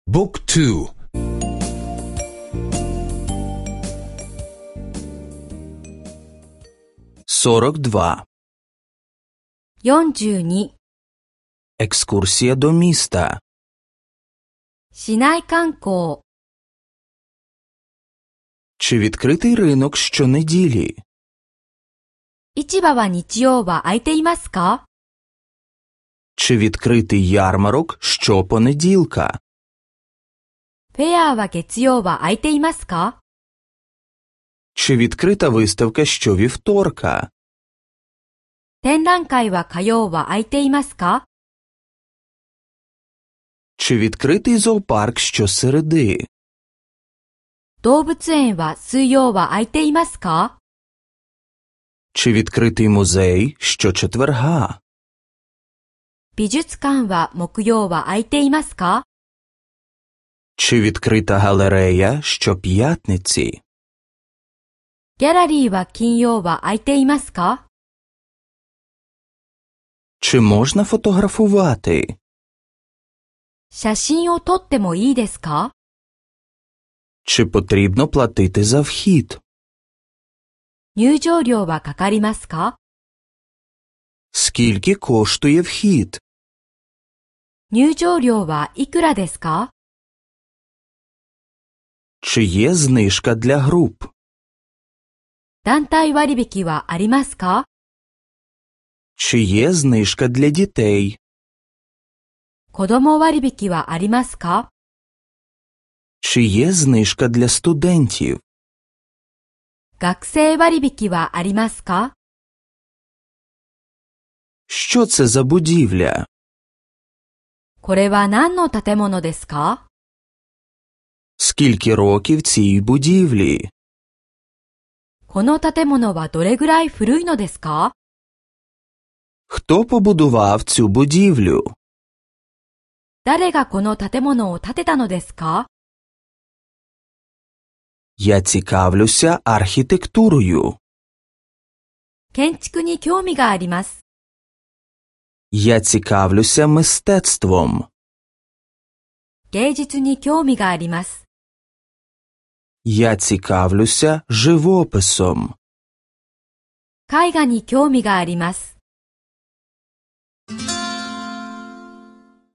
บุ๊กทู 42 Екскурсія до міста. 市内観光 Чи відкритий ринок щонеділі? 市場は日曜は空いていますか？ Чи відкритий ярмарок щопонеділка? フェアは月曜は空いていますか？ Чи відкрита виставка щовівторка? 展覧会は火曜は空いていますか？ Чи відкритий зоопарк щосереди? 動物園は水曜は空いていますか？ Чи відкритий музей щочетверга? 美術館は木曜は空いていますか？ Чи відкрита галерея щоп'ятниці? ギャラリーは金曜は空いていますか？ Чи можна фотографувати? 写真を撮ってもいいですか？ Чи потрібно платити за вхід? 入場料はかかりますか？ Скільки коштує вхід? 入場料はいくらですか？ Чи є знижка для груп? 団体割引はありますか？ Чи є знижка для дітей? 子供割引はありますか？ Чи є знижка для студентів? 学生割引はありますか？ Що це за будівля? これは何の建物ですか？ Скільки років цій будівлі? この建物はどれぐらい古いのですか？ Хто побудував цю будівлю? 誰がこの建物を建てたのですか？ Я цікавлюся архітектурою. 建築に興味があります。 Я цікавлюся мистецтвом. 芸術に興味があります。 Я цікавлюся живописом. 絵画に興味があります。